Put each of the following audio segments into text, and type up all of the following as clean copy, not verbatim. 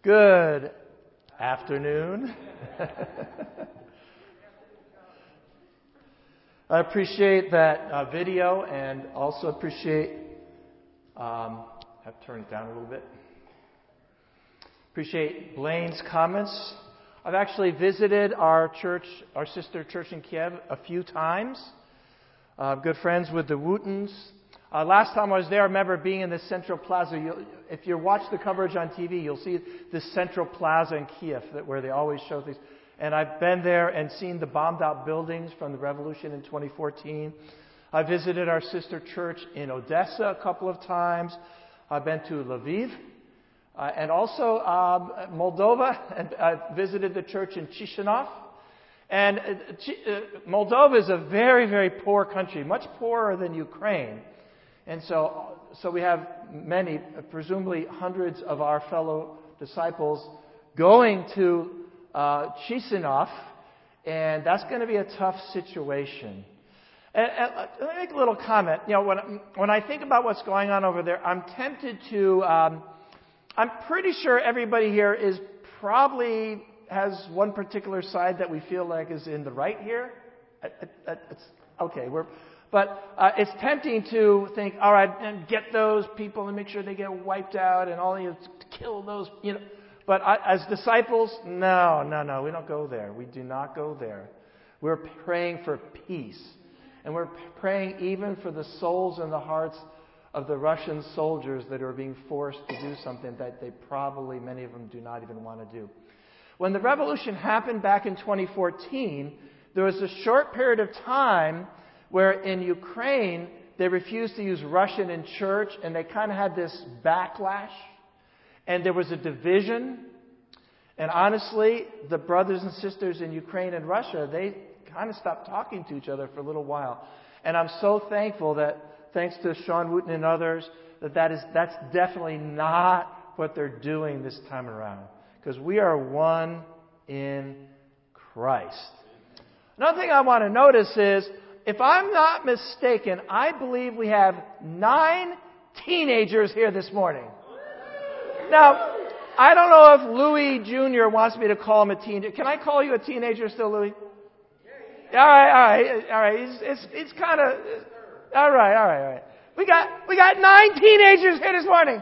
Good afternoon. I appreciate that video and also appreciate, I have to turn it down a little bit. Appreciate Blaine's comments. I've actually visited our church, our sister church in Kiev a few times. Good friends with the Wootens. Last time I was there, I remember being in the Central Plaza. If you watch the coverage on TV, you'll see the Central Plaza in Kiev where they always show things. And I've been there and seen the bombed out buildings from the revolution in 2014. I visited our sister church in Odessa a couple of times. I've been to Lviv and also Moldova. And I visited the church in Chisinau. And Moldova is a very, very poor country, much poorer than Ukraine. And so we have many, presumably hundreds of our fellow disciples going to Chisinau, and that's going to be a tough situation. And let me make a little comment. You know, when I think about what's going on over there, I'm tempted to. I'm pretty sure everybody here is probably has one particular side that we feel like is in the right here. It's okay. But it's tempting to think, all right, and get those people and make sure they get wiped out and all you kill those, you know. But as disciples, no, we don't go there. We do not go there. We're praying for peace. And we're praying even for the souls and the hearts of the Russian soldiers that are being forced to do something that they probably, many of them, do not even want to do. When the revolution happened back in 2014, there was a short period of time where in Ukraine, they refused to use Russian in church, and they kind of had this backlash, and there was a division. And honestly, the brothers and sisters in Ukraine and Russia, they kind of stopped talking to each other for a little while. And I'm so thankful that, thanks to Sean Wooten and others, that's definitely not what they're doing this time around. Because we are one in Christ. Another thing I want to notice is, if I'm not mistaken, I believe we have 9 teenagers here this morning. Now, I don't know if Louis Jr. wants me to call him a teenager. Can I call you a teenager still, Louis? All right. It's kind of... All right. We got 9 teenagers here this morning.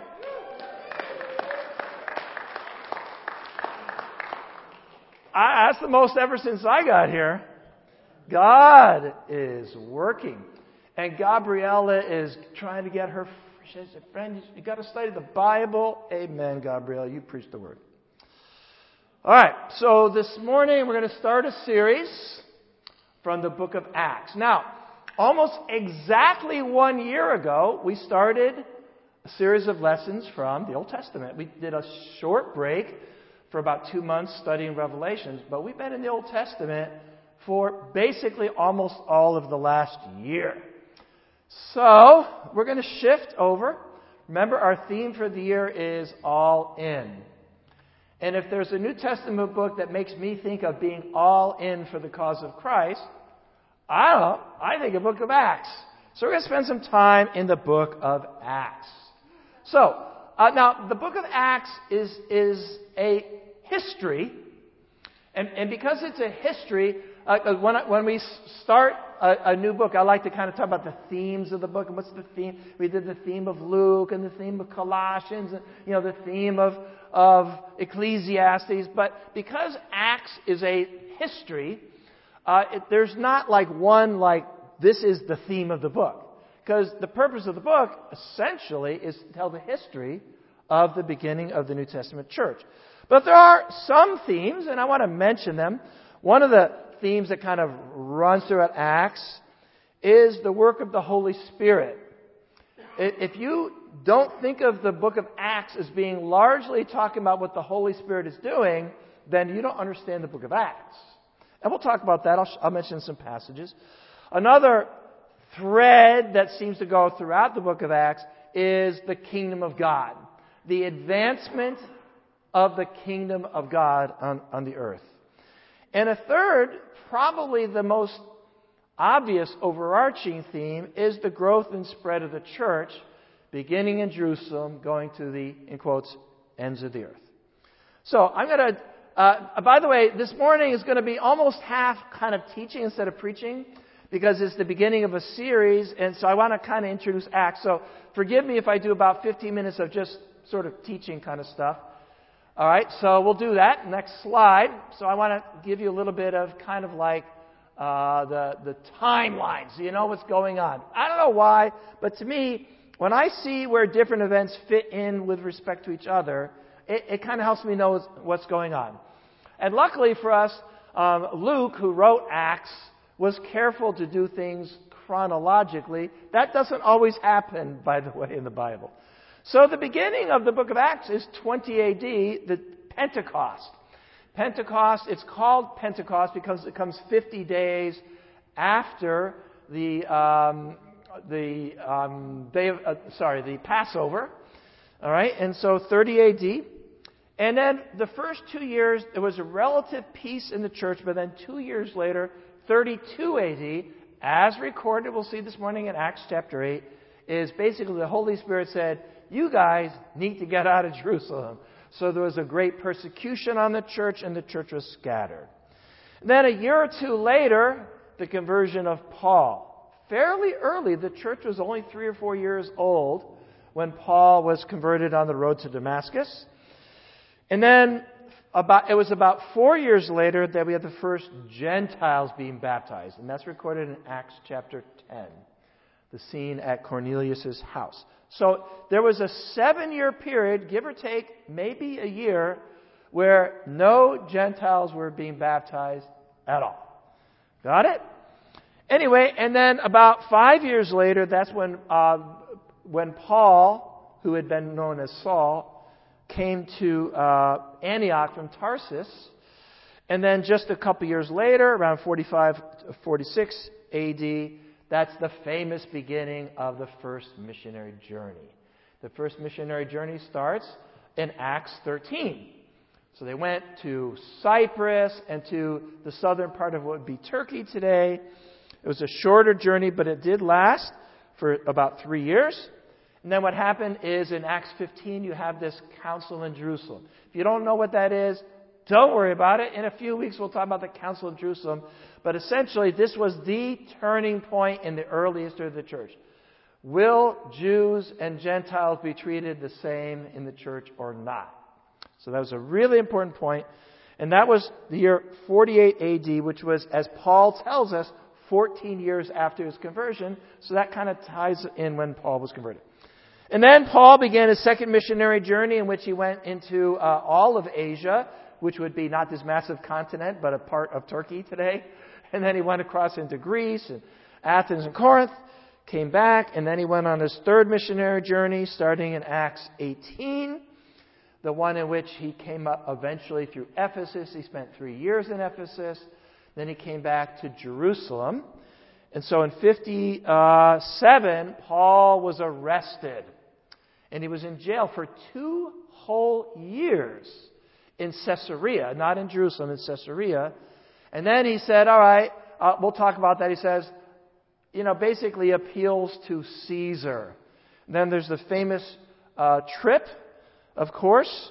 That's the most ever since I got here. God is working. And Gabriella is trying to get her... She said, friend, you got to study the Bible. Amen, Gabriella. You preach the word. All right. So this morning we're going to start a series from the book of Acts. Now, almost exactly 1 year ago, we started a series of lessons from the Old Testament. We did a short break for about 2 months studying Revelations, but we've been in the Old Testament for basically almost all of the last year. So, we're going to shift over. Remember, our theme for the year is all in. And if there's a New Testament book that makes me think of being all in for the cause of Christ, I think a book of Acts. So we're going to spend some time in the book of Acts. So, now, the book of Acts is a history. And because it's a history, when we start a new book, I like to kind of talk about the themes of the book. And what's the theme? We did the theme of Luke and the theme of Colossians, and the theme of Ecclesiastes. But because Acts is a history, there's not this is the theme of the book. Because the purpose of the book, essentially, is to tell the history of the beginning of the New Testament church. But there are some themes, and I want to mention them. One of the themes that kind of runs throughout Acts is the work of the Holy Spirit. If you don't think of the book of Acts as being largely talking about what the Holy Spirit is doing, then you don't understand the book of Acts. And we'll talk about that. I'll mention some passages. Another thread that seems to go throughout the book of Acts is the kingdom of God. The advancement of the kingdom of God on the earth. And a third, probably the most obvious overarching theme, is the growth and spread of the church, beginning in Jerusalem, going to the, in quotes, ends of the earth. So I'm going to, by the way, this morning is going to be almost half kind of teaching instead of preaching, because it's the beginning of a series, and so I want to kind of introduce Acts. So forgive me if I do about 15 minutes of just sort of teaching kind of stuff. All right, so we'll do that. Next slide. So I want to give you a little bit of kind of like the timeline, so you know what's going on. I don't know why, but to me, when I see where different events fit in with respect to each other, it kind of helps me know what's going on. And luckily for us, Luke, who wrote Acts, was careful to do things chronologically. That doesn't always happen, by the way, in the Bible. So the beginning of the book of Acts is 20 AD, the Pentecost. Pentecost, it's called Pentecost because it comes 50 days after the Passover. All right, and so 30 AD. And then the first 2 years, there was a relative peace in the church, but then 2 years later, 32 AD, as recorded, we'll see this morning in Acts chapter 8, is basically the Holy Spirit said, you guys need to get out of Jerusalem. So there was a great persecution on the church, and the church was scattered. And then a year or two later, the conversion of Paul. Fairly early, the church was only 3 or 4 years old when Paul was converted on the road to Damascus. And then it was about 4 years later that we had the first Gentiles being baptized. And that's recorded in Acts chapter 10, the scene at Cornelius' house. So there was a 7-year period, give or take maybe a year, where no Gentiles were being baptized at all. Got it? Anyway, and then about 5 years later, that's when Paul, who had been known as Saul, came to Antioch from Tarsus. And then just a couple years later, around 45 to 46 AD, that's the famous beginning of the first missionary journey. The first missionary journey starts in Acts 13. So they went to Cyprus and to the southern part of what would be Turkey today. It was a shorter journey, but it did last for about 3 years. And then what happened is in Acts 15, you have this council in Jerusalem. If you don't know what that is, don't worry about it. In a few weeks, we'll talk about the Council of Jerusalem. But essentially, this was the turning point in the early history of the church. Will Jews and Gentiles be treated the same in the church or not? So that was a really important point. And that was the year 48 AD, which was, as Paul tells us, 14 years after his conversion. So that kind of ties in when Paul was converted. And then Paul began his second missionary journey in which he went into all of Asia, which would be not this massive continent, but a part of Turkey today. And then he went across into Greece and Athens and Corinth, came back, and then he went on his third missionary journey starting in Acts 18, the one in which he came up eventually through Ephesus. He spent 3 years in Ephesus. Then he came back to Jerusalem. And so in 57, Paul was arrested. And he was in jail for 2 whole years in Caesarea, not in Jerusalem, in Caesarea. And then he said, all right, we'll talk about that. He says, basically appeals to Caesar. And then there's the famous trip, of course,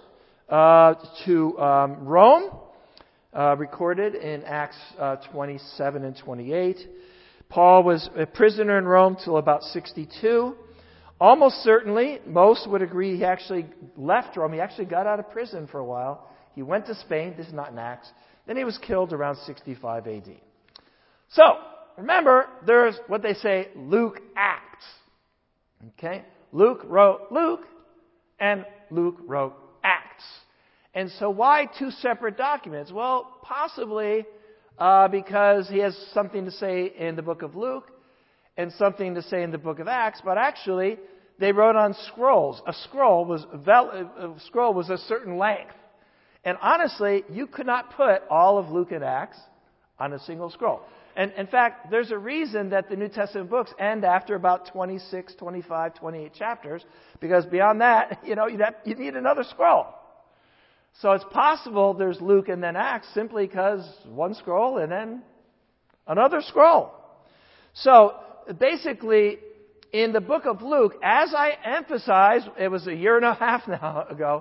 to Rome, recorded in Acts 27 and 28. Paul was a prisoner in Rome till about 62. Almost certainly, most would agree he actually left Rome. He actually got out of prison for a while. He went to Spain. This is not in Acts. Then he was killed around 65 AD. So, remember, there's what they say, Luke Acts. Okay? Luke wrote Luke, and Luke wrote Acts. And so why 2 separate documents? Well, possibly because he has something to say in the book of Luke and something to say in the book of Acts, but actually they wrote on scrolls. A scroll was a certain length. And honestly, you could not put all of Luke and Acts on a single scroll. And in fact, there's a reason that the New Testament books end after about 26, 25, 28 chapters, because beyond that, you need another scroll. So it's possible there's Luke and then Acts simply because one scroll and then another scroll. So basically, in the book of Luke, as I emphasized, it was a year and a half now ago,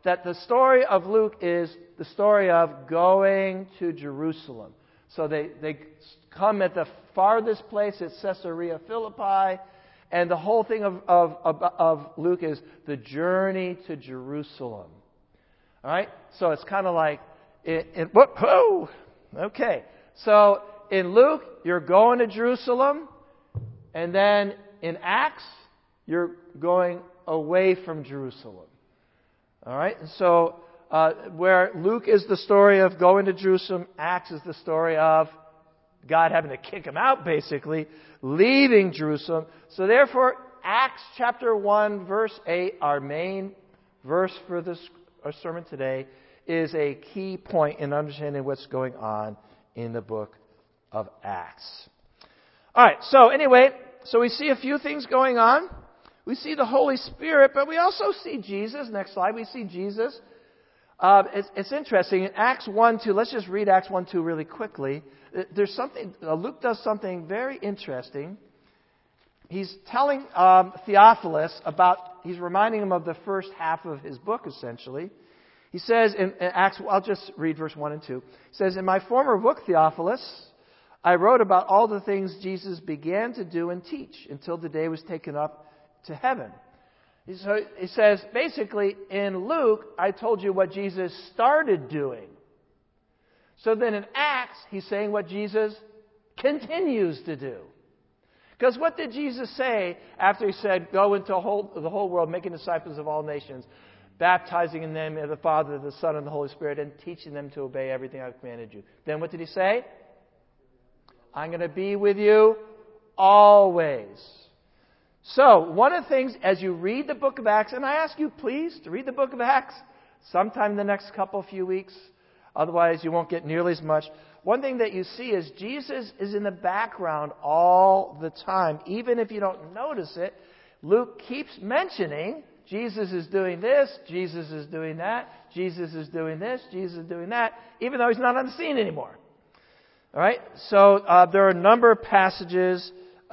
that the story of Luke is the story of going to Jerusalem. So they come at the farthest place at Caesarea Philippi, and the whole thing of Luke is the journey to Jerusalem. All right? So it's kind of like, whoa! Okay. So in Luke, you're going to Jerusalem, and then in Acts, you're going away from Jerusalem. All right? And so where Luke is the story of going to Jerusalem, Acts is the story of God having to kick him out, basically, leaving Jerusalem. So therefore, Acts chapter 1, verse 8, our main verse for our sermon today, is a key point in understanding what's going on in the book of Acts. All right, so anyway, so we see a few things going on. We see the Holy Spirit, but we also see Jesus. Next slide, we see Jesus. It's interesting. In Acts 1:2, let's just read Acts 1:2 really quickly. There's something, Luke does something very interesting. He's telling Theophilus he's reminding him of the first half of his book, essentially. He says in Acts, I'll just read verse 1 and 2. He says, "In my former book, Theophilus, I wrote about all the things Jesus began to do and teach until the day was taken up to heaven." So he says, basically, in Luke, I told you what Jesus started doing. So then in Acts, he's saying what Jesus continues to do. Because what did Jesus say after he said, "Go into the whole world, making disciples of all nations, baptizing in the name of the Father, the Son, and the Holy Spirit, and teaching them to obey everything I've commanded you"? Then what did he say? "I'm going to be with you always." So, one of the things, as you read the book of Acts, and I ask you please to read the book of Acts sometime in the next few weeks, otherwise you won't get nearly as much. One thing that you see is Jesus is in the background all the time. Even if you don't notice it, Luke keeps mentioning Jesus is doing this, Jesus is doing that, Jesus is doing this, Jesus is doing that, even though he's not on the scene anymore. All right? So, there are a number of passages,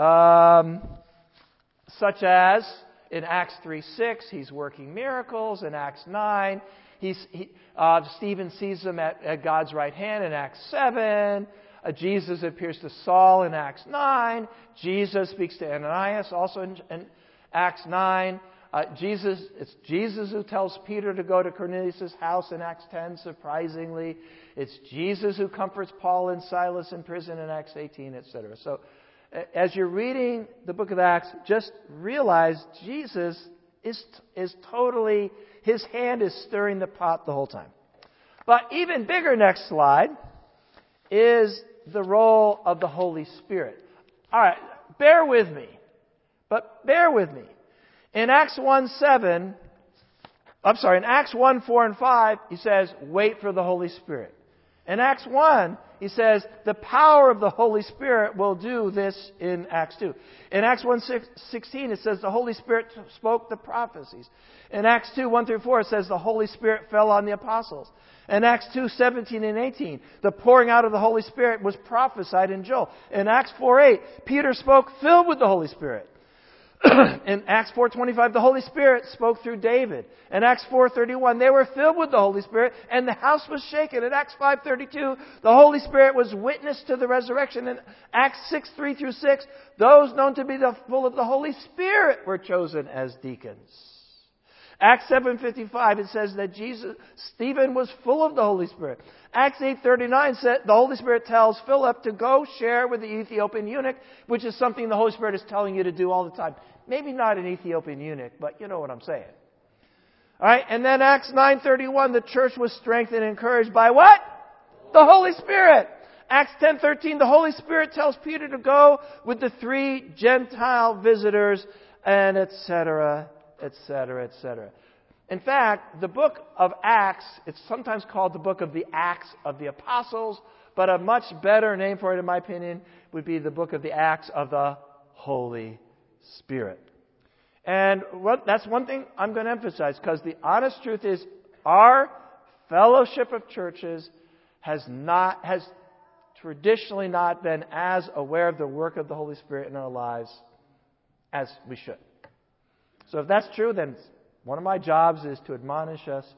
such as in Acts 3:6, he's working miracles. In Acts 9, Stephen sees him at God's right hand in Acts 7. Jesus appears to Saul in Acts 9. Jesus speaks to Ananias also in Acts 9. It's Jesus who tells Peter to go to Cornelius' house in Acts 10, surprisingly. It's Jesus who comforts Paul and Silas in prison in Acts 18, etc. So, as you're reading the book of Acts, just realize Jesus is totally, his hand is stirring the pot the whole time. But even bigger, next slide, is the role of the Holy Spirit. All right, bear with me. In Acts 1:4 and 5, he says, "Wait for the Holy Spirit." In Acts 1, he says, the power of the Holy Spirit will do this in Acts 2. In Acts 1:16, it says the Holy Spirit spoke the prophecies. In Acts 2:1-4, it says the Holy Spirit fell on the apostles. In Acts 2:17 and 18, the pouring out of the Holy Spirit was prophesied in Joel. In Acts 4:8, Peter spoke filled with the Holy Spirit. In Acts 4:25, the Holy Spirit spoke through David. In Acts 4:31, they were filled with the Holy Spirit, and the house was shaken. In Acts 5:32, the Holy Spirit was witness to the resurrection. In Acts 6:3-6, those known to be full of the Holy Spirit were chosen as deacons. Acts 7:55, it says that Stephen was full of the Holy Spirit. Acts 8:39 said the Holy Spirit tells Philip to go share with the Ethiopian eunuch, which is something the Holy Spirit is telling you to do all the time. Maybe not an Ethiopian eunuch, but you know what I'm saying. All right, and then Acts 9:31, the church was strengthened and encouraged by what? The Holy Spirit. Acts 10:13, the Holy Spirit tells Peter to go with the 3 Gentile visitors, and etc., etc., etc. In fact, the book of Acts, it's sometimes called the book of the Acts of the Apostles, but a much better name for it, in my opinion, would be the book of the Acts of the Holy Spirit. And that's one thing I'm going to emphasize, because the honest truth is our fellowship of churches has traditionally not been as aware of the work of the Holy Spirit in our lives as we should. So if that's true, then one of my jobs is to admonish us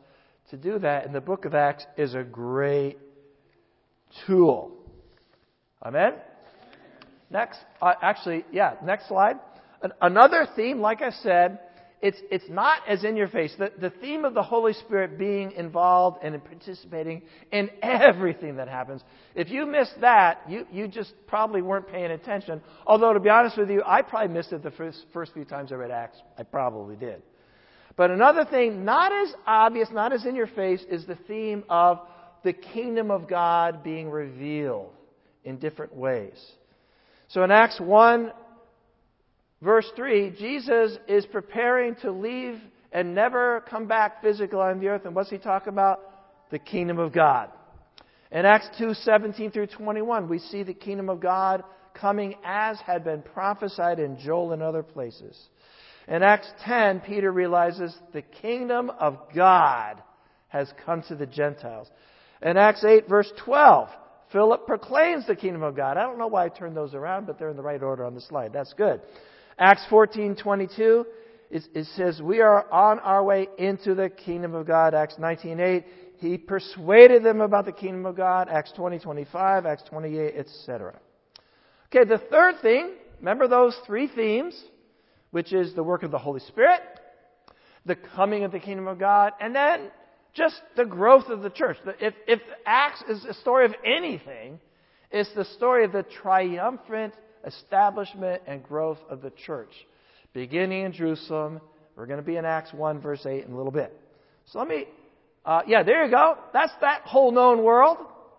to do that. And the book of Acts is a great tool. Amen? Next slide. Another theme, like I said, it's not as in your face. The theme of the Holy Spirit being involved and participating in everything that happens. If you missed that, you just probably weren't paying attention. Although, to be honest with you, I probably missed it the first few times I read Acts. I probably did. But another thing, not as obvious, not as in your face, is the theme of the kingdom of God being revealed in different ways. So in Acts 1, verse 3, Jesus is preparing to leave and never come back physically on the earth. And what's he talking about? The kingdom of God. In Acts 2:17 through 21, we see the kingdom of God coming as had been prophesied in Joel and other places. In Acts 10, Peter realizes the kingdom of God has come to the Gentiles. In Acts 8, verse 12, Philip proclaims the kingdom of God. I don't know why I turned those around, but they're in the right order on the slide. That's good. Acts 14:22, it says, we are on our way into the kingdom of God. Acts 19:8, he persuaded them about the kingdom of God. Acts 20:25, Acts 28, etc. Okay, the third thing, remember those three themes, which is the work of the Holy Spirit, the coming of the kingdom of God, and then just the growth of the church. If Acts is a story of anything, it's the story of the triumphant establishment and growth of the church. Beginning in Jerusalem. We're going to be in Acts 1, verse 8 in a little bit. So let me, there you go. That's that whole known world.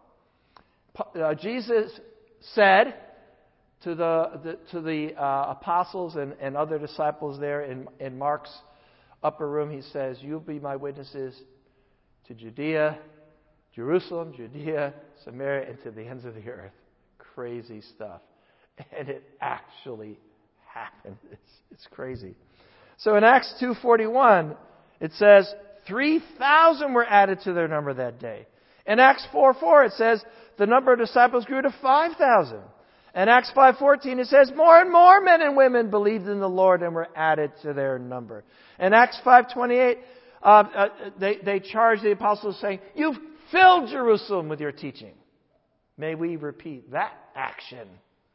Jesus said to the apostles and other disciples there in Mark's upper room, he says, you'll be my witnesses to Judea, Jerusalem, Judea, Samaria, and to the ends of the earth. Crazy stuff. And it actually happened. It's crazy. So in Acts 2:41, it says, 3,000 were added to their number that day. In Acts 4:4, it says, the number of disciples grew to 5,000. In Acts 5:14, it says, more and more men and women believed in the Lord and were added to their number. In Acts 5:28, they charged the apostles saying, you've filled Jerusalem with your teaching. May we repeat that action.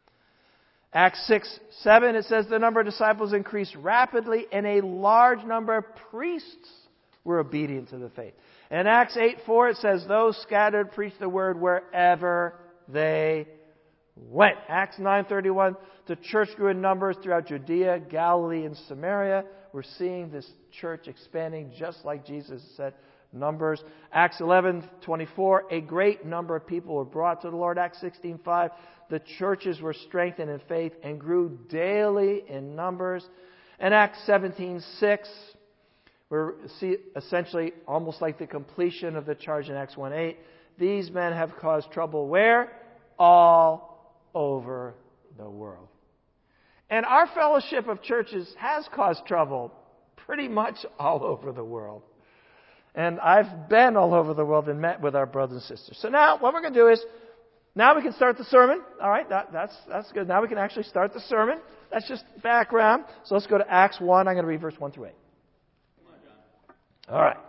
Acts 6:7, it says the number of disciples increased rapidly and a large number of priests were obedient to the faith. In Acts 8:4, it says those scattered preached the word wherever they went. Acts 9:31, the church grew in numbers throughout Judea, Galilee, and Samaria. We're seeing this church expanding just like Jesus said. Numbers. Acts 11:24, a great number of people were brought to the Lord. Acts 16:5, the churches were strengthened in faith and grew daily in numbers. And Acts 17:6, we see essentially almost like the completion of the charge in Acts 1:8. These men have caused trouble where? All over the world. And our fellowship of churches has caused trouble pretty much all over the world. And I've been all over the world and met with our brothers and sisters. So now what we're going to do is, now we can start the sermon. All right, that's good. Now we can actually start the sermon. That's just background. So let's go to Acts 1. I'm going to read verse 1 through 8. All right.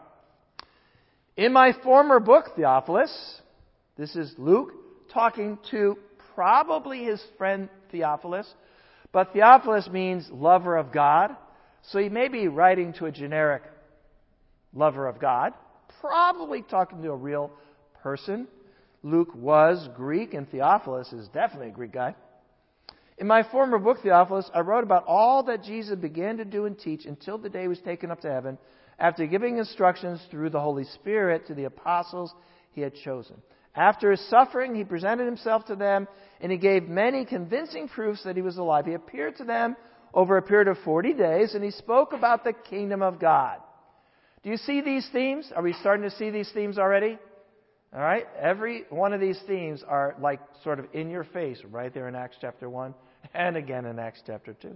In my former book, Theophilus, this is Luke talking to probably his friend Theophilus. But Theophilus means lover of God. So he may be writing to a generic lover of God, probably talking to a real person. Luke was Greek, and Theophilus is definitely a Greek guy. In my former book, Theophilus, I wrote about all that Jesus began to do and teach until the day he was taken up to heaven, after giving instructions through the Holy Spirit to the apostles he had chosen. After his suffering, he presented himself to them, and he gave many convincing proofs that he was alive. He appeared to them over a period of 40 days, and he spoke about the kingdom of God. Do you see these themes? Are we starting to see these themes already? All right. Every one of these themes are like sort of in your face right there in Acts chapter 1 and again in Acts chapter 2.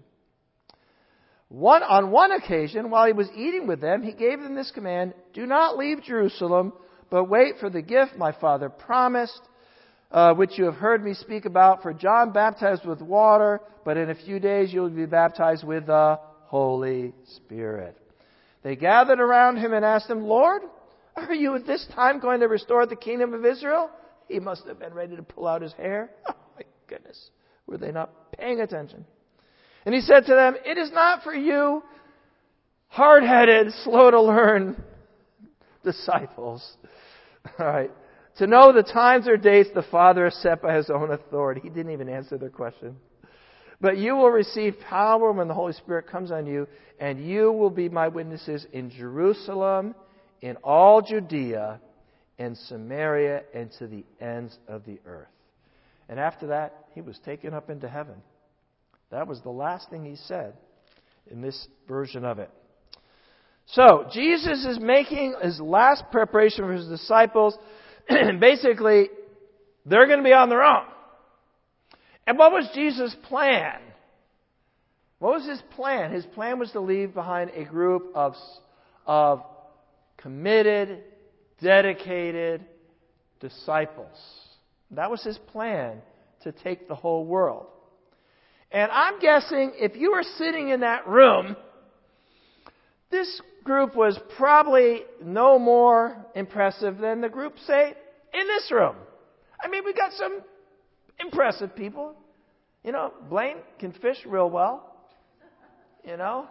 On one occasion, while he was eating with them, he gave them this command, do not leave Jerusalem, but wait for the gift my Father promised, which you have heard me speak about. For John baptized with water, but in a few days you will be baptized with the Holy Spirit. They gathered around him and asked him, Lord, Are you at this time going to restore the kingdom of Israel? He must have been ready to pull out his hair. Oh, my goodness. Were they not paying attention? And he said to them, it is not for you, hard-headed, slow to learn disciples. All right. To know the times or dates the Father has set by His own authority. He didn't even answer their question. But you will receive power when the Holy Spirit comes on you, and you will be my witnesses in Jerusalem, in all Judea, and Samaria, and to the ends of the earth. And after that, He was taken up into heaven. That was the last thing He said in this version of it. So, Jesus is making His last preparation for His disciples. Basically, they're going to be on their own. And what was Jesus' plan? What was His plan? His plan was to leave behind a group of committed, dedicated disciples. That was His plan, to take the whole world. And I'm guessing if you were sitting in that room, this group was probably no more impressive than the group, say, in this room. I mean, we got some impressive people. You know, Blaine can fish real well. You know.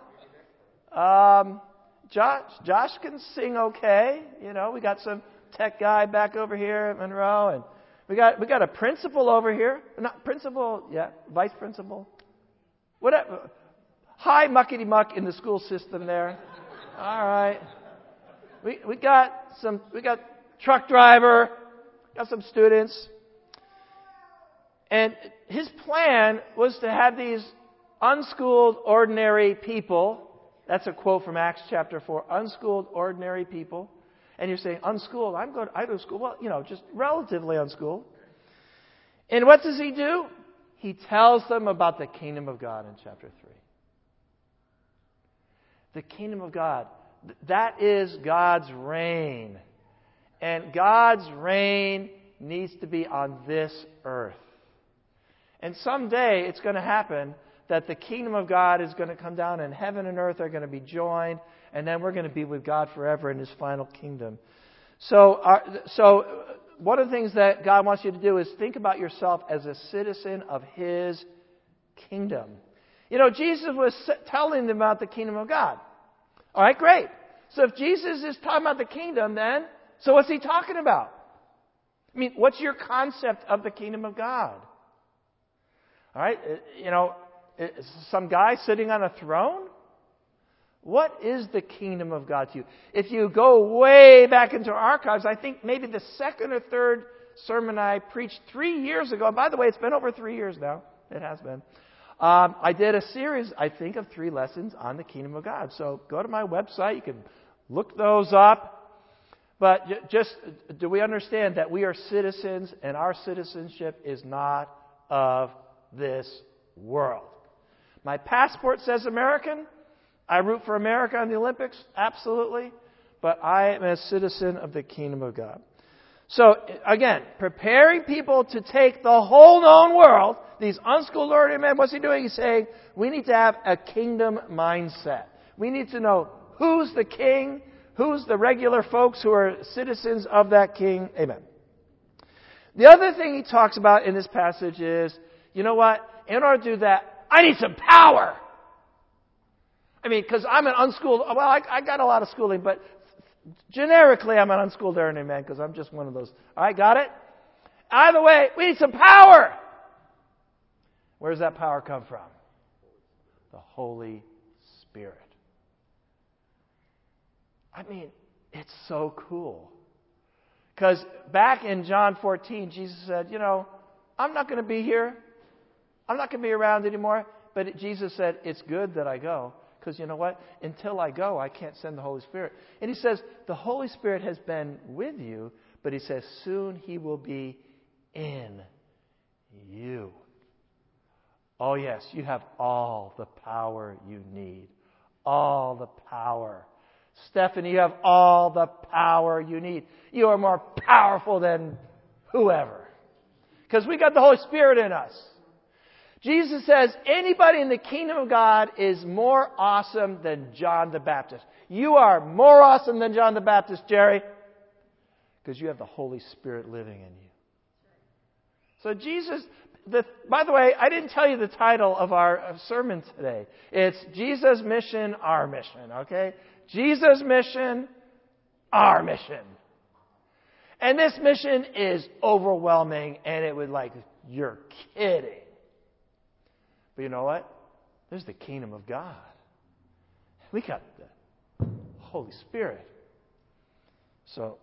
Josh can sing okay. You know, we got some tech guy back over here at Monroe, and we got a principal over here. Not principal, yeah, vice principal. Whatever. High muckety muck in the school system there. All right. We got truck driver, got some students. And his plan was to have these unschooled, ordinary people. That's a quote from Acts chapter 4. Unschooled, ordinary people. And you're saying, unschooled? I go to school. Well, you know, just relatively unschooled. And what does he do? He tells them about the kingdom of God in chapter 3. The kingdom of God. That is God's reign. And God's reign needs to be on this earth. And someday it's going to happen that the kingdom of God is going to come down and heaven and earth are going to be joined, and then we're going to be with God forever in His final kingdom. So one of the things that God wants you to do is think about yourself as a citizen of His kingdom. You know, Jesus was telling them about the kingdom of God. All right, great. So if Jesus is talking about the kingdom, then, so what's He talking about? I mean, what's your concept of the kingdom of God? All right, you know, some guy sitting on a throne? What is the kingdom of God to you? If you go way back into archives, I think maybe the second or third sermon I preached 3 years ago. By the way, it's been over 3 years now. It has been. I did a series, I think, of 3 lessons on the kingdom of God. So go to my website. You can look those up. But just, do we understand that we are citizens and our citizenship is not of this world? My passport says American. I root for America in the Olympics, absolutely. But I am a citizen of the kingdom of God. So, again, preparing people to take the whole known world, these unschooled ordinary men, what's He doing? He's saying, we need to have a kingdom mindset. We need to know who's the king, who's the regular folks who are citizens of that king. Amen. The other thing he talks about in this passage is, you know what? In order to do that, I need some power. I mean, because I'm an unschooled, well, I got a lot of schooling, but generically I'm an unschooled ordinary man because I'm just one of those. All right, got it? Either way, we need some power. Where does that power come from? The Holy Spirit. I mean, it's so cool. Because back in John 14, Jesus said, you know, I'm not going to be here. I'm not going to be around anymore. But Jesus said, it's good that I go. Because you know what? Until I go, I can't send the Holy Spirit. And He says, the Holy Spirit has been with you, but He says, soon He will be in you. Oh yes, you have all the power you need. All the power. Stephanie, you have all the power you need. You are more powerful than whoever. Because we got the Holy Spirit in us. Jesus says anybody in the kingdom of God is more awesome than John the Baptist. You are more awesome than John the Baptist, Jerry. Because you have the Holy Spirit living in you. So Jesus, by the way, I didn't tell you the title of our sermon today. It's Jesus' Mission, Our Mission, okay? Jesus' mission, our mission. And this mission is overwhelming, and it would you're kidding. But you know what? There's the kingdom of God. We got the Holy Spirit. So,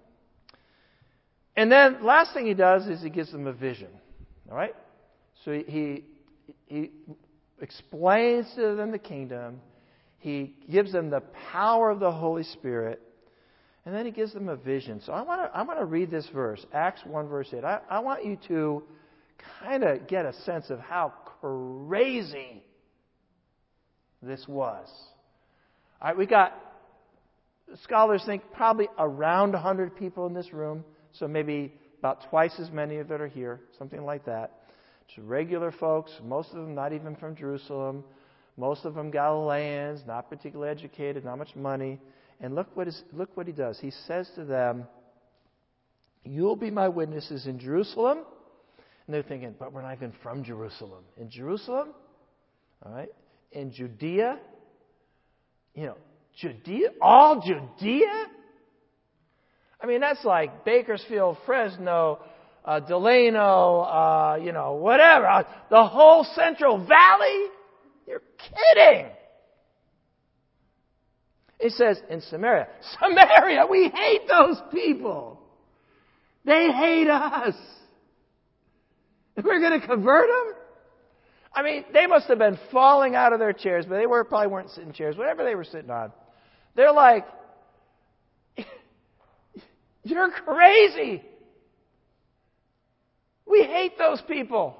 And then last thing he does is he gives them a vision. All right? So he explains to them the kingdom. He gives them the power of the Holy Spirit. And then he gives them a vision. So I want to read this verse, Acts 1, verse 8. I want you to kind of get a sense of how crazy this was. All right, we got, scholars think, probably around 100 people in this room. So maybe about twice as many that are here, something like that. It's regular folks, most of them not even from Jerusalem. Most of them Galileans, not particularly educated, not much money. And look what he does. He says to them, "You'll be my witnesses in Jerusalem." And they're thinking, but we're not even from Jerusalem. In Jerusalem? All right. In Judea? Judea? All Judea? I mean, that's like Bakersfield, Fresno, Delano, whatever. The whole Central Valley? You're kidding. It says in Samaria. Samaria, we hate those people. They hate us. And we're going to convert them? I mean, they must have been falling out of their chairs, but they probably weren't sitting in chairs, whatever they were sitting on. They're like, you're crazy. We hate those people.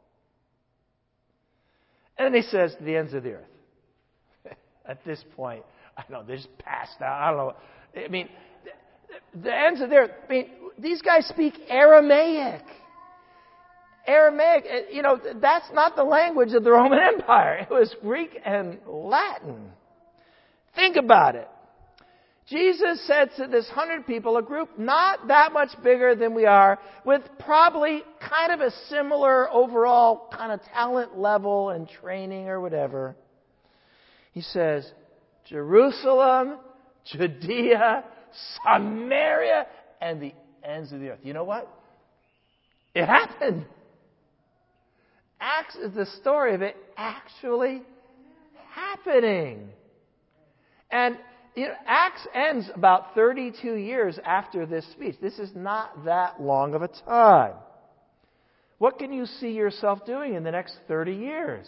And then he says to the ends of the earth. At this point, I don't know, they just passed out. I don't know. I mean, the ends of the earth. I mean, these guys speak Aramaic. Aramaic, that's not the language of the Roman Empire. It was Greek and Latin. Think about it. Jesus said to this 100 people, a group not that much bigger than we are, with probably kind of a similar overall kind of talent level and training or whatever. He says, Jerusalem, Judea, Samaria, and the ends of the earth. You know what? It happened. Acts is the story of it actually happening. And Acts ends about 32 years after this speech. This is not that long of a time. What can you see yourself doing in the next 30 years?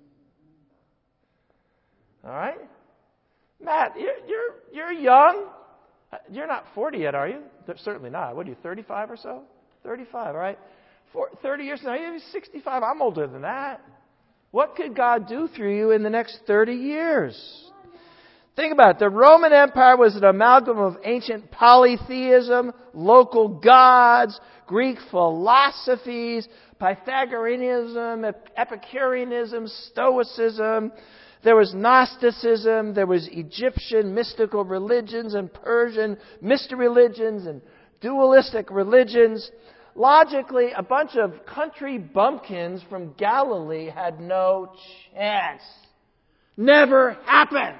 All right? Matt, you're young. You're not 40 yet, are you? Certainly not. What are you, 35 or so? 35, all right? 30 years now, you're 65. I'm older than that. What could God do through you in the next 30 years? Think about it. The Roman Empire was an amalgam of ancient polytheism, local gods, Greek philosophies, Pythagoreanism, Epicureanism, Stoicism. There was Gnosticism. There was Egyptian mystical religions and Persian mystery religions and dualistic religions. Logically, a bunch of country bumpkins from Galilee had no chance. Never happened.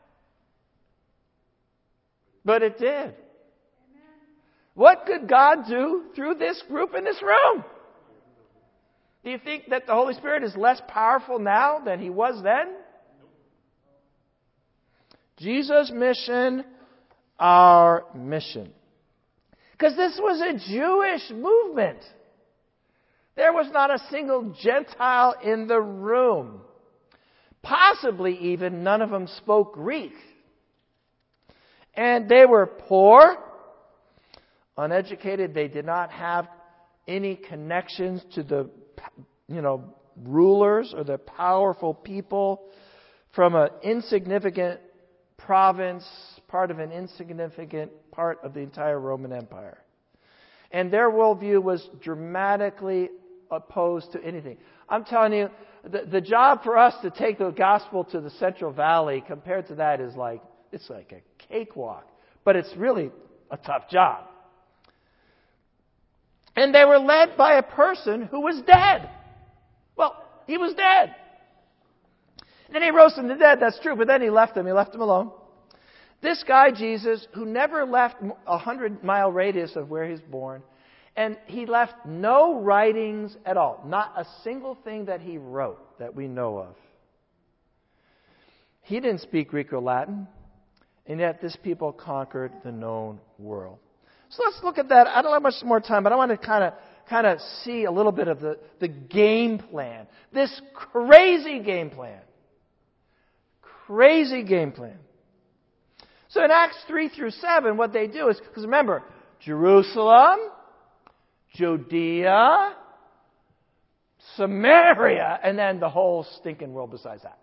But it did. What could God do through this group in this room? Do you think that the Holy Spirit is less powerful now than He was then? Jesus' mission, our mission. Because this was a Jewish movement. There was not a single Gentile in the room. Possibly even none of them spoke Greek. And they were poor, uneducated. They did not have any connections to the, rulers or the powerful people from an insignificant province, part of an insignificant part of the entire Roman Empire. And their worldview was dramatically opposed to anything. I'm telling you, the job for us to take the gospel to the Central Valley compared to that is it's like a cakewalk. But it's really a tough job. And they were led by a person who was dead. Well, he was dead. And then he rose from the dead, that's true, but then he left them alone. This guy, Jesus, who never left a 100-mile radius of where he's born, and he left no writings at all, not a single thing that he wrote that we know of. He didn't speak Greek or Latin, and yet this people conquered the known world. So let's look at that. I don't have much more time, but I want to kind of see a little bit of the game plan. This crazy game plan. Crazy game plan. So in Acts 3 through 7, what they do is, because remember, Jerusalem, Judea, Samaria, and then the whole stinking world besides that.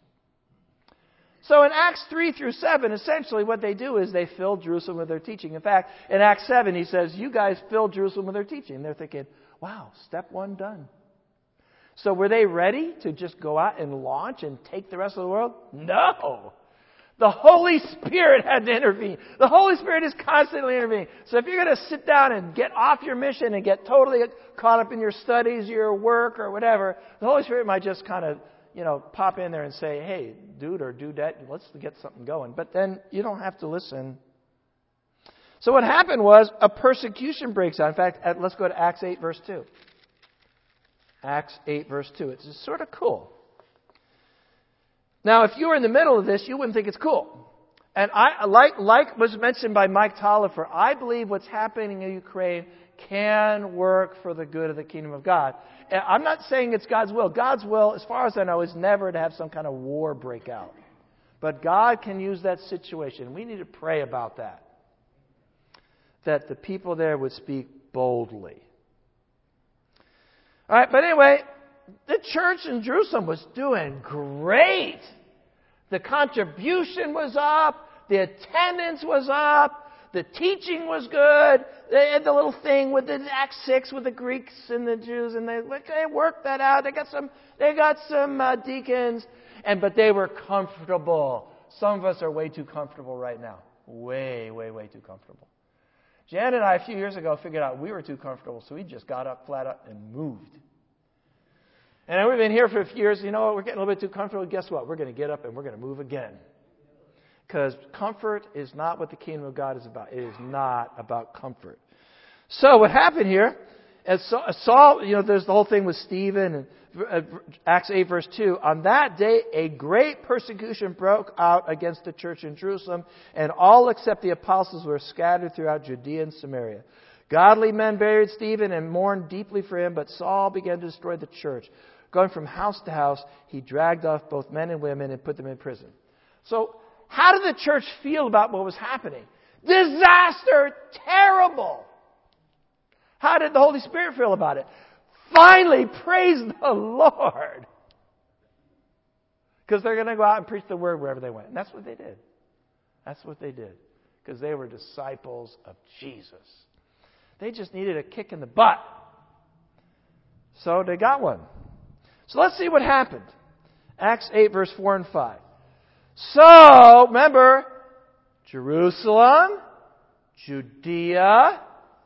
So in Acts 3 through 7, essentially what they do is they fill Jerusalem with their teaching. In fact, in Acts 7, he says, you guys filled Jerusalem with their teaching. And they're thinking, wow, step one done. So were they ready to just go out and launch and take the rest of the world? No. The Holy Spirit had to intervene. The Holy Spirit is constantly intervening. So if you're going to sit down and get off your mission and get totally caught up in your studies, your work, or whatever, the Holy Spirit might just kind of, pop in there and say, hey, dude or dudette, let's get something going. But then you don't have to listen. So what happened was a persecution breaks out. In fact, let's go to Acts 8, verse 2. Acts 8, verse 2. It's sort of cool. Now, if you were in the middle of this, you wouldn't think it's cool. And I like was mentioned by Mike Tolliver, I believe what's happening in Ukraine can work for the good of the kingdom of God. And I'm not saying it's God's will. God's will, as far as I know, is never to have some kind of war break out. But God can use that situation. We need to pray about that. That the people there would speak boldly. All right, but anyway, the church in Jerusalem was doing great. The contribution was up. The attendance was up. The teaching was good. They had the little thing with the Acts 6 with the Greeks and the Jews, and they worked that out. They got some deacons, but they were comfortable. Some of us are way too comfortable right now. Way, way, way too comfortable. Jan and I, a few years ago, figured out we were too comfortable, so we just got up, flat up, and moved. And we've been here for a few years. You know what? We're getting a little bit too comfortable. Guess what? We're going to get up and we're going to move again. Because comfort is not what the kingdom of God is about. It is not about comfort. So what happened here, as Saul, there's the whole thing with Stephen and Acts 8 verse 2. On that day, a great persecution broke out against the church in Jerusalem, and all except the apostles were scattered throughout Judea and Samaria. Godly men buried Stephen and mourned deeply for him, but Saul began to destroy the church. Going from house to house, he dragged off both men and women and put them in prison. So, how did the church feel about what was happening? Disaster! Terrible! How did the Holy Spirit feel about it? Finally, praise the Lord! Because they're going to go out and preach the word wherever they went. And that's what they did. That's what they did. Because they were disciples of Jesus. They just needed a kick in the butt. So they got one. So let's see what happened. Acts 8, verse 4 and 5. So, remember, Jerusalem, Judea,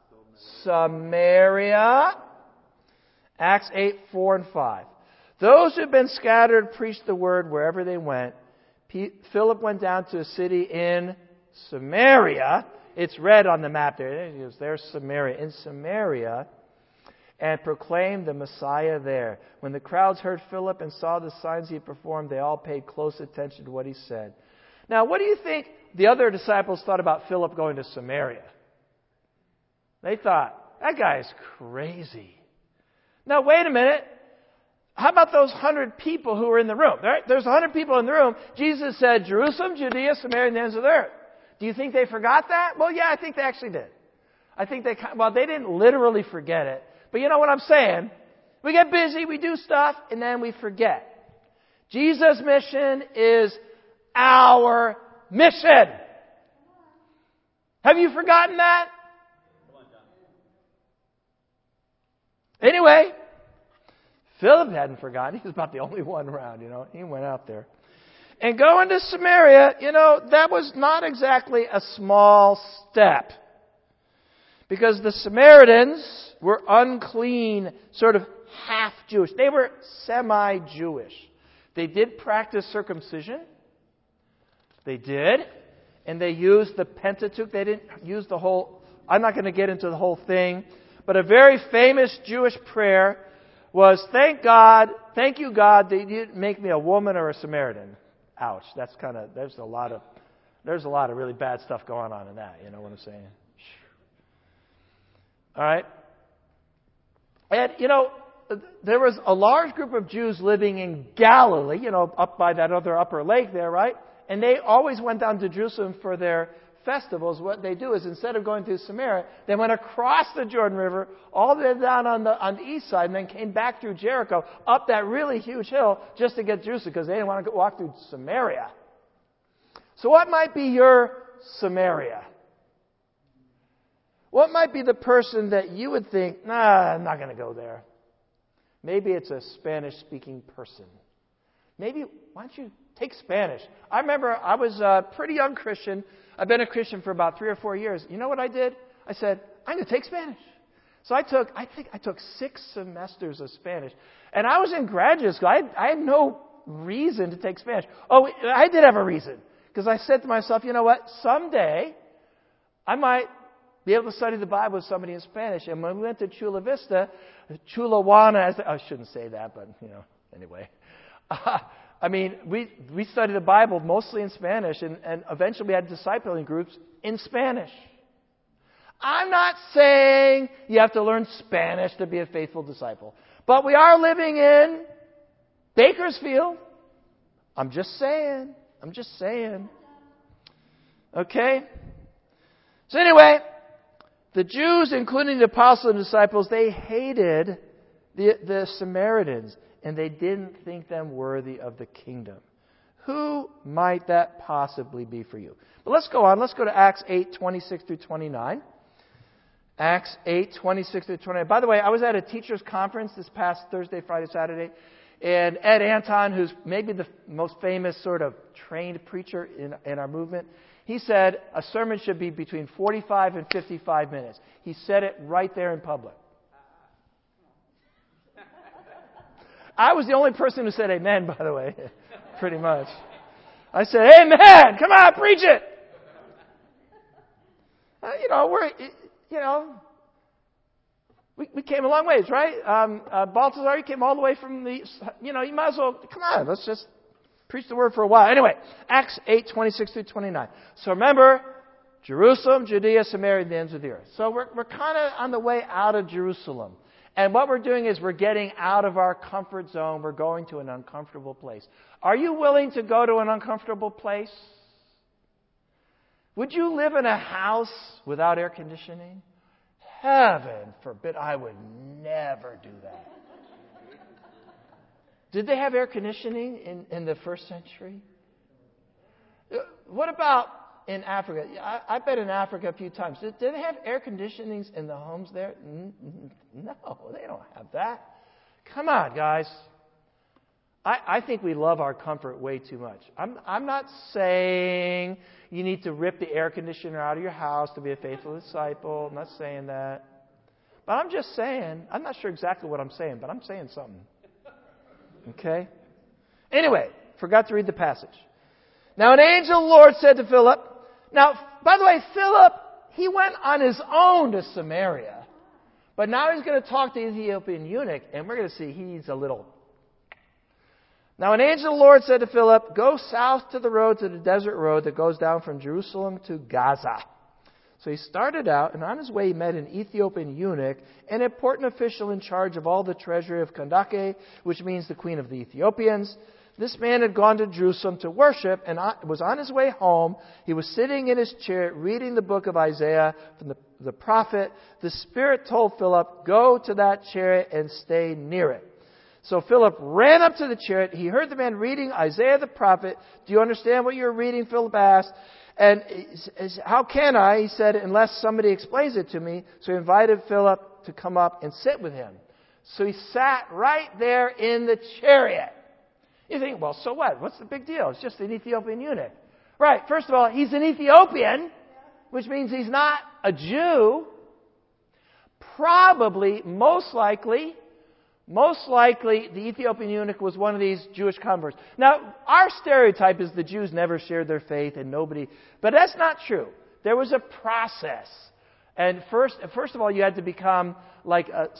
Samaria. Acts 8, 4 and 5. Those who had been scattered preached the word wherever they went. Philip went down to a city in Samaria. It's red on the map there. There's Samaria. In Samaria. And proclaimed the Messiah there. When the crowds heard Philip and saw the signs he performed, they all paid close attention to what he said. Now, what do you think the other disciples thought about Philip going to Samaria? They thought, that guy is crazy. Now, wait a minute. How about those 100 people who were in the room? There's 100 people in the room. Jesus said, Jerusalem, Judea, Samaria, and the ends of the earth. Do you think they forgot that? Well, yeah, I think they actually did. They didn't literally forget it. But you know what I'm saying? We get busy, we do stuff, and then we forget. Jesus' mission is our mission. Have you forgotten that? Anyway, Philip hadn't forgotten. He was about the only one around, He went out there. And going to Samaria, that was not exactly a small step. Because the Samaritans were unclean, sort of half-Jewish. They were semi-Jewish. They did practice circumcision. They did. And they used the Pentateuch. They didn't use the whole... I'm not going to get into the whole thing. But a very famous Jewish prayer was, thank you God that you didn't make me a woman or a Samaritan. Ouch. That's kind of... There's a lot of really bad stuff going on in that. You know what I'm saying? All right? And, there was a large group of Jews living in Galilee, up by that other upper lake there, right? And they always went down to Jerusalem for their festivals. What they do is, instead of going through Samaria, they went across the Jordan River, all the way down on the east side, and then came back through Jericho, up that really huge hill, just to get to Jerusalem, because they didn't want to walk through Samaria. So what might be your Samaria? What might be the person that you would think, nah, I'm not going to go there? Maybe it's a Spanish-speaking person. Maybe, why don't you take Spanish? I remember I was a pretty young Christian. I've been a Christian for about 3 or 4 years. You know what I did? I said, I'm going to take Spanish. So I took 6 semesters of Spanish. And I was in graduate school. I had no reason to take Spanish. Oh, I did have a reason. Because I said to myself, you know what? Someday, I might be able to study the Bible with somebody in Spanish. And when we went to Chula Vista, Chula Juana, I shouldn't say that, but, anyway. We studied the Bible mostly in Spanish, and eventually we had discipling groups in Spanish. I'm not saying you have to learn Spanish to be a faithful disciple. But we are living in Bakersfield. I'm just saying. Okay? So anyway, the Jews, including the apostles and disciples, they hated the Samaritans, and they didn't think them worthy of the kingdom. Who might that possibly be for you? But let's go on. Let's go to Acts 8:26 through 29. Acts 8:26 through 29. By the way, I was at a teachers' conference this past Thursday, Friday, Saturday, and Ed Anton, who's maybe the most famous sort of trained preacher in our movement, he said a sermon should be between 45 and 55 minutes. He said it right there in public. I was the only person who said amen, by the way, pretty much. I said, amen! Come on, preach it! We came a long ways, right? Balthazar, you came all the way from you might as well, come on, let's just preach the word for a while. Anyway, Acts 8:26 through 29. So remember, Jerusalem, Judea, Samaria, and the ends of the earth. So we're kind of on the way out of Jerusalem. And what we're doing is we're getting out of our comfort zone. We're going to an uncomfortable place. Are you willing to go to an uncomfortable place? Would you live in a house without air conditioning? Heaven forbid, I would never do that. Did they have air conditioning in the first century? What about in Africa? I've been in Africa a few times. Did they have air conditionings in the homes there? No, they don't have that. Come on, guys. I think we love our comfort way too much. I'm not saying you need to rip the air conditioner out of your house to be a faithful disciple. I'm not saying that. But I'm just saying, I'm not sure exactly what I'm saying, but I'm saying something. Okay? Anyway, forgot to read the passage. Now an angel of the Lord said to Philip, now, by the way, Philip, he went on his own to Samaria. But now he's going to talk to the Ethiopian eunuch, and we're going to see he's a little... Now an angel of the Lord said to Philip, go south to the road, to the desert road that goes down from Jerusalem to Gaza. So he started out, and on his way he met an Ethiopian eunuch, an important official in charge of all the treasury of Kandake, which means the queen of the Ethiopians. This man had gone to Jerusalem to worship and was on his way home. He was sitting in his chair reading the book of Isaiah from the prophet. The Spirit told Philip, go to that chariot and stay near it. So Philip ran up to the chariot. He heard the man reading Isaiah the prophet. Do you understand what you're reading? Philip asked. And how can I? He said, unless somebody explains it to me. So he invited Philip to come up and sit with him. So he sat right there in the chariot. You think, well, so what? What's the big deal? It's just an Ethiopian eunuch. Right. First of all, he's an Ethiopian, which means he's not a Jew. Probably, most likely, the Ethiopian eunuch was one of these Jewish converts. Now, our stereotype is the Jews never shared their faith and nobody, but that's not true. There was a process. And first of all, you had to become like a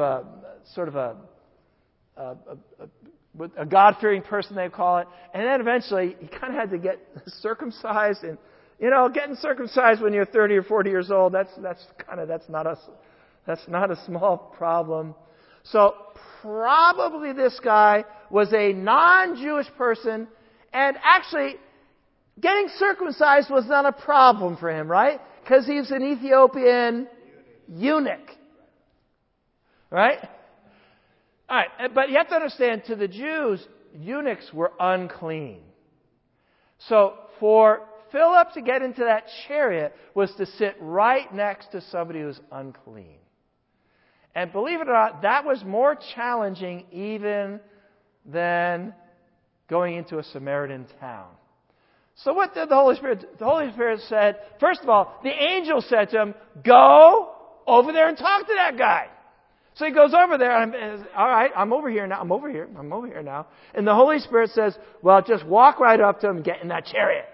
God-fearing person, they call it. And then eventually, you kind of had to get circumcised. And, getting circumcised when you're 30 or 40 years old, that's not a small problem. So probably this guy was a non-Jewish person, and actually getting circumcised was not a problem for him, right? Because he's an Ethiopian eunuch. Right? All right, but you have to understand, to the Jews, eunuchs were unclean. So for Philip to get into that chariot was to sit right next to somebody who's unclean. And believe it or not, that was more challenging even than going into a Samaritan town. So what did the Holy Spirit? The Holy Spirit said, first of all, the angel said to him, go over there and talk to that guy. So he goes over there, and all right, I'm over here now. And the Holy Spirit says, well, just walk right up to him and get in that chariot.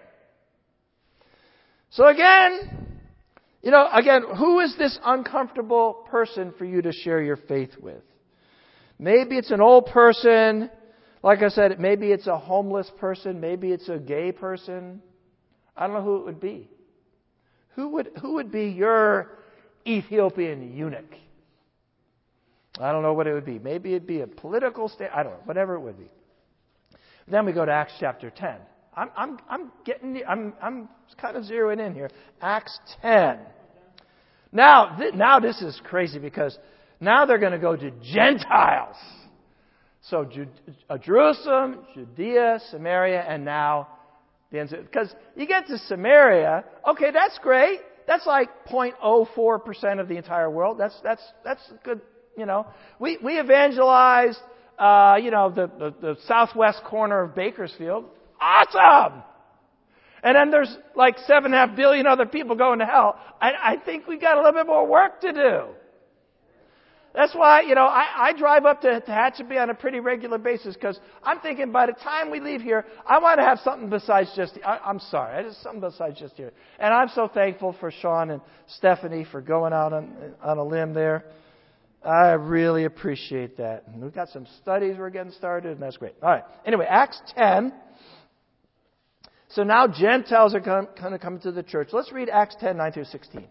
So again, who is this uncomfortable person for you to share your faith with? Maybe it's an old person. Like I said, maybe it's a homeless person. Maybe it's a gay person. I don't know who it would be. Who would be your Ethiopian eunuch? I don't know what it would be. Maybe it'd be a political state. I don't know. Whatever it would be. Then we go to Acts chapter 10. I'm kind of zeroing in here. Acts 10. Now this is crazy because now they're going to go to Gentiles. So Jerusalem, Judea, Samaria, and now the end. Because you get to Samaria, okay, that's great. That's like 0.04% of the entire world. That's good. We evangelized, the southwest corner of Bakersfield. Awesome! And then there's like 7.5 billion other people going to hell. I think we got a little bit more work to do. That's why, I drive up to Tehachapi on a pretty regular basis because I'm thinking by the time we leave here, I want to have something besides just, something besides just here. And I'm so thankful for Sean and Stephanie for going out on a limb there. I really appreciate that. And we've got some studies we're getting started, and that's great. All right. Anyway, Acts 10. So now Gentiles are going to come to the church. Let's read Acts 10, 9 through 16.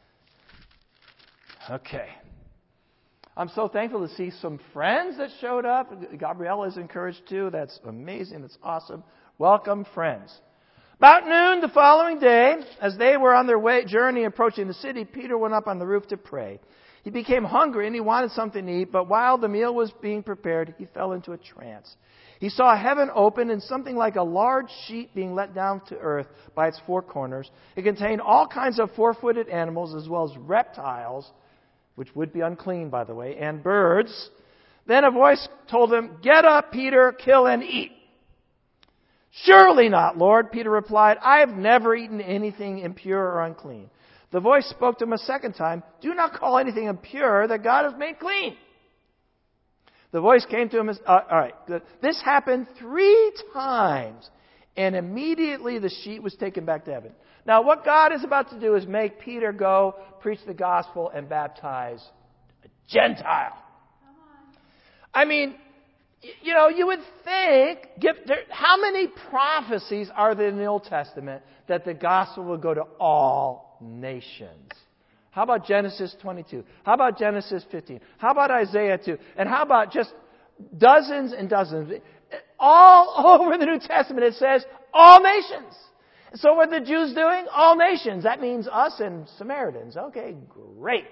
Okay. I'm so thankful to see some friends that showed up. Gabriella is encouraged too. That's amazing. That's awesome. Welcome, friends. About noon the following day, as they were on their journey approaching the city, Peter went up on the roof to pray. He became hungry and he wanted something to eat, but while the meal was being prepared, he fell into a trance. He saw heaven open and something like a large sheet being let down to earth by its four corners. It contained all kinds of four-footed animals as well as reptiles, which would be unclean, by the way, and birds. Then a voice told him, "Get up, Peter, kill and eat." "Surely not, Lord," Peter replied. "I have never eaten anything impure or unclean." The voice spoke to him a second time, "Do not call anything impure that God has made clean." The voice came to him as, all right, this happened 3 times, and immediately the sheet was taken back to heaven. Now, what God is about to do is make Peter go preach the gospel and baptize a Gentile. I mean, you would think, how many prophecies are there in the Old Testament that the gospel will go to all nations? How about Genesis 22? How about Genesis 15? How about Isaiah 2? And how about just dozens and dozens? All over the New Testament it says all nations. So what are the Jews doing? All nations. That means us and Samaritans. Okay, great.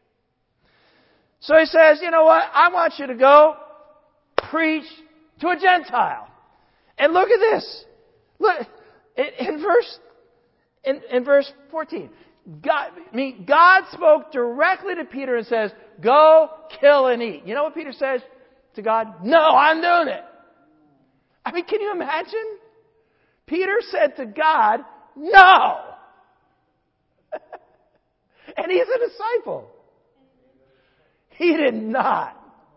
So he says, you know what? I want you to go preach to a Gentile. And look at this. Look, in verse 14. God spoke directly to Peter and says, "Go, kill and eat." You know what Peter says to God? "No, I'm doing it." I mean, can you imagine? Peter said to God, "No." And he's a disciple. He did not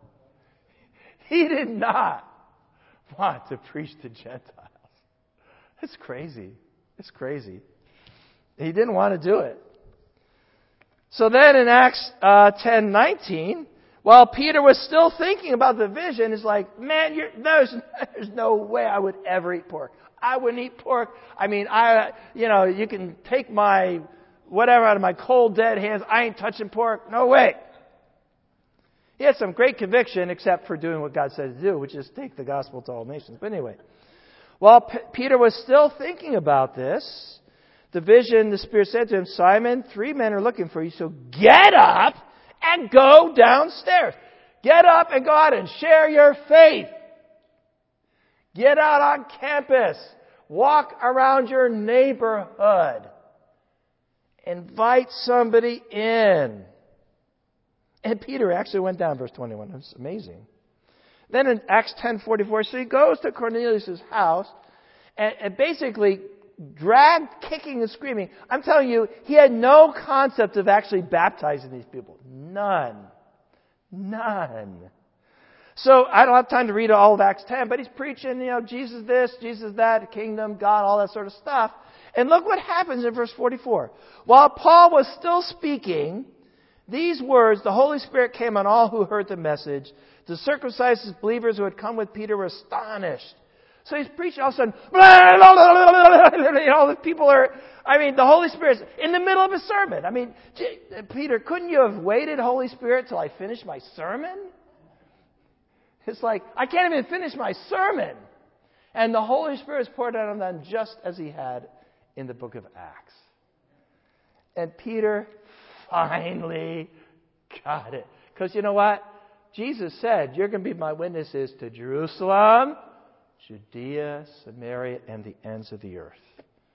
want to preach to Gentiles. It's crazy. It's crazy. He didn't want to do it. So then in Acts 10:19, while Peter was still thinking about the vision, it's like, man, there's no way I would ever eat pork. I wouldn't eat pork. I mean, you can take my whatever out of my cold, dead hands. I ain't touching pork. No way. He had some great conviction, except for doing what God said to do, which is take the gospel to all nations. But anyway, while Peter was still thinking about this, the vision, the Spirit said to him, Simon, 3 men are looking for you, so get up and go downstairs. Get up and go out and share your faith. Get out on campus. Walk around your neighborhood. Invite somebody in. And Peter actually went down, verse 21. It's amazing. Then in Acts 10:44, so he goes to Cornelius' house and basically dragged, kicking and screaming. I'm telling you, he had no concept of actually baptizing these people. None. So I don't have time to read all of Acts 10, but he's preaching, Jesus this, Jesus that, kingdom, God, all that sort of stuff. And look what happens in verse 44. While Paul was still speaking these words, the Holy Spirit came on all who heard the message. The circumcised believers who had come with Peter were astonished. So he's preaching, all of a sudden, the people are, the Holy Spirit's in the middle of a sermon. Peter, couldn't you have waited, Holy Spirit, till I finish my sermon? It's like, I can't even finish my sermon. And the Holy Spirit is poured out on them just as he had in the book of Acts. And Peter finally got it. Because you know what? Jesus said, you're going to be my witnesses to Jerusalem, Judea, Samaria, and the ends of the earth.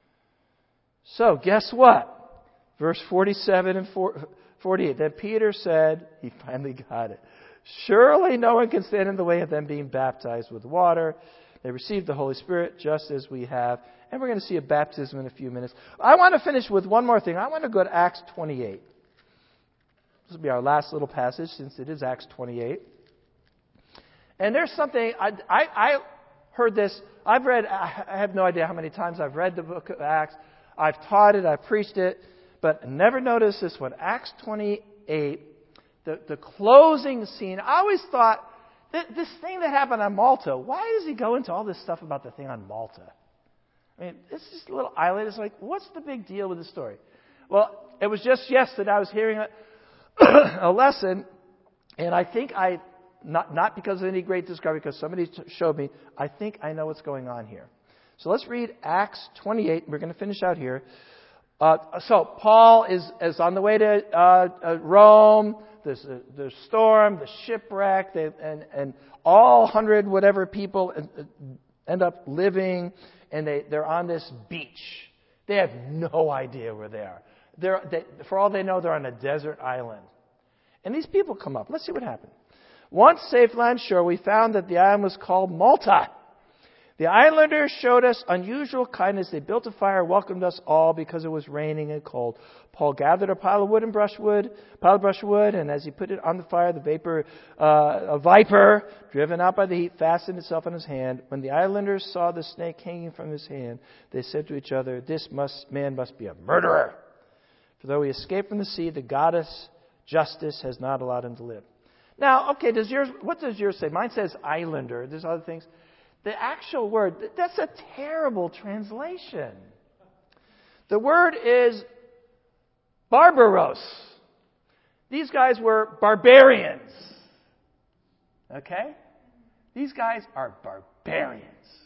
So, guess what? Verse 47 and 48. Then Peter said, he finally got it. Surely no one can stand in the way of them being baptized with water. They received the Holy Spirit just as we have. And we're going to see a baptism in a few minutes. I want to finish with one more thing. I want to go to Acts 28. This will be our last little passage since it is Acts 28. And there's something, I heard this, I have no idea how many times I've read the book of Acts. I've taught it, I've preached it, but I never noticed this one. Acts 28, the closing scene. I always thought, this thing that happened on Malta, why does he go into all this stuff about the thing on Malta? It's just a little island. It's like, what's the big deal with the story? Well, it was just yesterday I was hearing a lesson, and I think not because of any great discovery, because somebody showed me, I think I know what's going on here. So let's read Acts 28. We're going to finish out here. So Paul is on the way to Rome. There's the storm, the shipwreck, and all 100 whatever people end up living, and they're on this beach. They have no idea where they are. For all they know, they're on a desert island. And these people come up. Let's see what happened. Once safe land shore, we found that the island was called Malta. The islanders showed us unusual kindness. They built a fire, welcomed us all because it was raining and cold. Paul gathered a pile of brushwood, and as he put it on the fire, a viper, driven out by the heat, fastened itself on his hand. When the islanders saw the snake hanging from his hand, they said to each other, "This man must be a murderer. For though he escaped from the sea, the goddess Justice has not allowed him to live." Now, okay, what does yours say? Mine says islander. There's other things. The actual word, that's a terrible translation. The word is barbaros. These guys were barbarians. Okay? These guys are barbarians.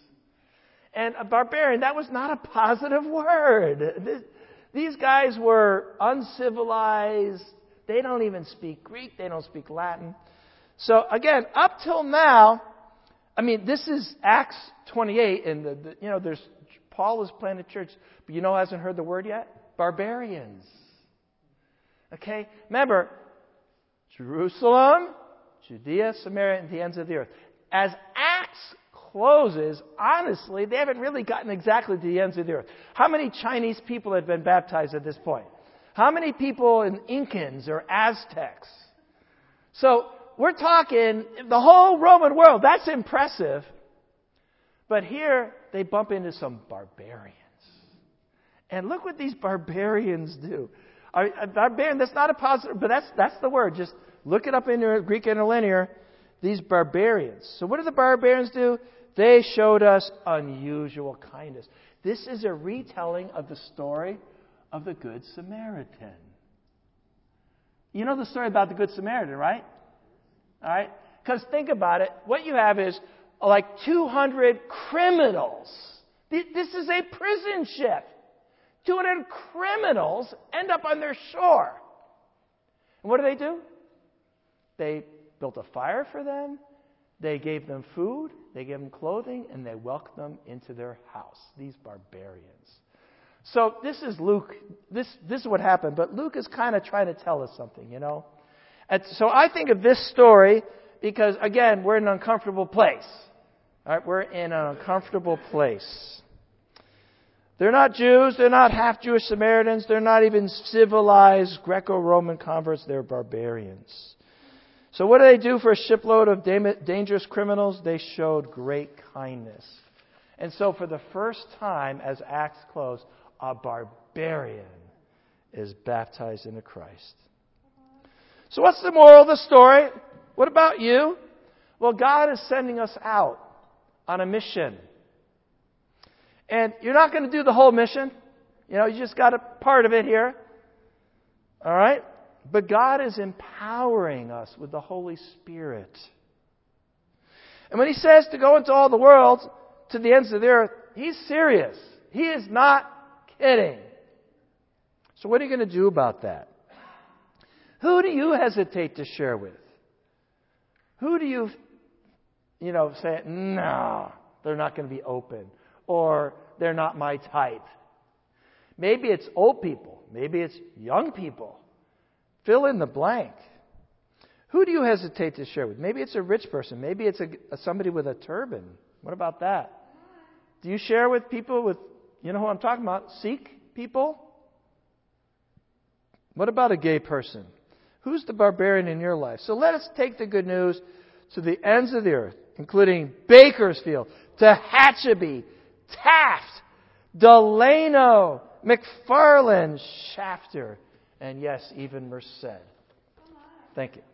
And a barbarian, that was not a positive word. These guys were uncivilized. They don't even speak Greek. They don't speak Latin. So again, up till now, this is Acts 28, and there's Paul is planting a church, but who hasn't heard the word yet? Barbarians. Okay, remember, Jerusalem, Judea, Samaria, and the ends of the earth. As Acts closes, honestly, they haven't really gotten exactly to the ends of the earth. How many Chinese people have been baptized at this point? How many people in Incans or Aztecs? So we're talking the whole Roman world. That's impressive. But here they bump into some barbarians. And look what these barbarians do. Barbarian, that's not a positive, but that's the word. Just look it up in your Greek interlinear. These barbarians. So what did the barbarians do? They showed us unusual kindness. This is a retelling of the story of the Good Samaritan. You know the story about the Good Samaritan, right? All right? Because think about it. What you have is like 200 criminals. This is a prison ship. 200 criminals end up on their shore. And what do? They built a fire for them. They gave them food. They gave them clothing. And they welcomed them into their house. These barbarians. So this is Luke. This is what happened. But Luke is kind of trying to tell us something, you know. And so I think of this story because, again, we're in an uncomfortable place. All right, we're in an uncomfortable place. They're not Jews. They're not half-Jewish Samaritans. They're not even civilized Greco-Roman converts. They're barbarians. So what do they do for a shipload of dangerous criminals? They showed great kindness. And so for the first time, as Acts close, a barbarian is baptized into Christ. So what's the moral of the story? What about you? Well, God is sending us out on a mission. And you're not going to do the whole mission. You know, you just got a part of it here. All right? But God is empowering us with the Holy Spirit. And when He says to go into all the world, to the ends of the earth, He's serious. He is not kidding. So what are you going to do about that? Who do you hesitate to share with? Who do you say, no, they're not going to be open. Or they're not my type. Maybe it's old people. Maybe it's young people. Fill in the blank. Who do you hesitate to share with? Maybe it's a rich person. Maybe it's somebody with a turban. What about that? Do you share with people with, you know who I'm talking about, Sikh people? What about a gay person? Who's the barbarian in your life? So let us take the good news to the ends of the earth, including Bakersfield, Tehachapi, Taft, Delano, McFarland, Shafter, and yes, even Merced. Thank you.